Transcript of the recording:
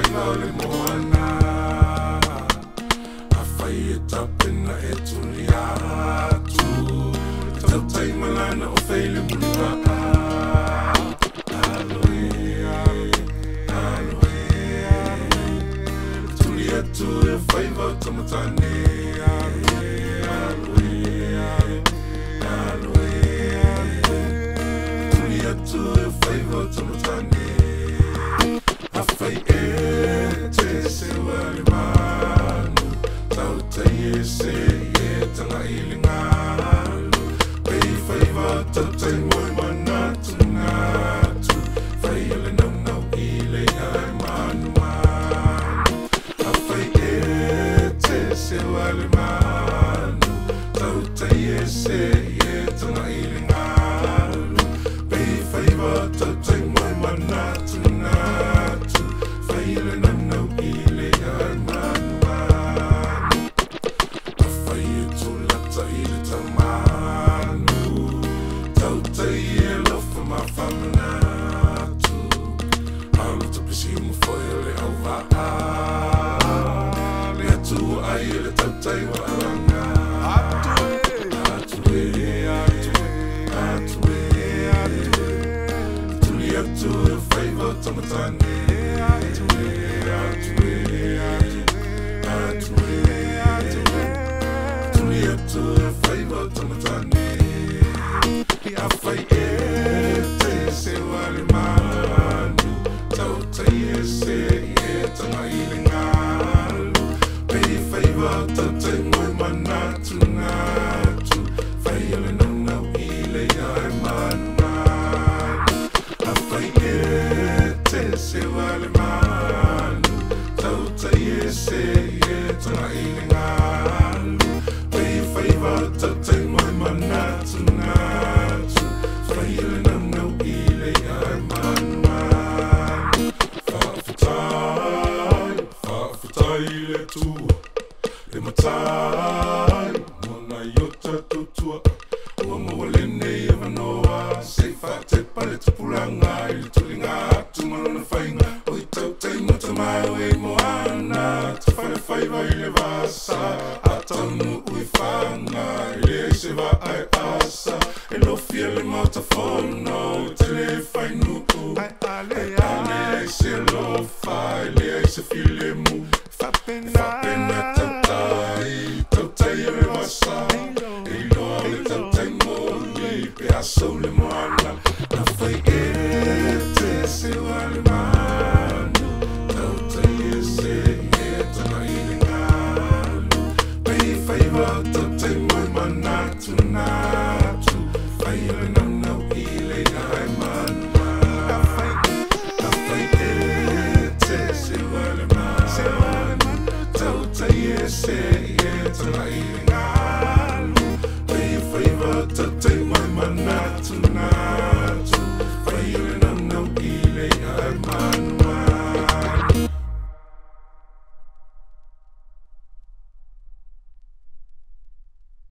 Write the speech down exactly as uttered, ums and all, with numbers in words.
whaiva le moana a whai e tapena e tuli atu e tautai malana o whaile muliwa aloe aloe tuli atu e whaiva o tamatane aloe aloe tuli atu e whaiva o tamatane Afai e te se wale manu Tau te e se e tanga ili ngalu Pei whai wa tau tai moi manatu ngatu Whai ele nau nau i le ai manu manu Afai e te se wale manu Tau te e se e tanga ili ngalu Pei whai wa tau tai moi manatu ngatu Faile nau nau i le ai manu manu A whai e tō lata i le taumanu Tau tai e lofa ma whamanatu Aula tapisi mo whoi le au waa Le atu ai e le tau tai wa aranga Atu e, atu e, atu e Tuli atu e whaiva o tamatane A whai e te se wale manu Tau tai e se e tanga i le ngalu Pei whaiva tau tai moi manatu ngatu Whai ele nau nau i le ai manu manu A whai e te se wale manu Tau tai e se e tanga i le ngalu Pei whaiva tau tai moi manatu ngatu Whai ele nau nau i le ai manu manu Whawhatai, whawhatai le tua Le matai, mona iota tutua Ua mua lene e wanoa Se whate pale tupuranga I le tulinga atu malona whainga O i tau teima tamai o e moana Te whare whaiva i le vasa A taunu ui whanga I le eise wa ai asa E lofia le matafono Te le whainu Ai ale eise lofa I le eise file mu Whapena tautai Tautai e le vasa E loa le tautai moli Pe asau le moana Na whai e te se wale manu Tautai e se e tanga i le ngalu Pei whaiva tautai moi manatu natu Whai ele nau nau i le ai manu manu Na whai e te se wale manu Tautai e se e tanga i le ngalu Pei whaiva tautai moi manatu natu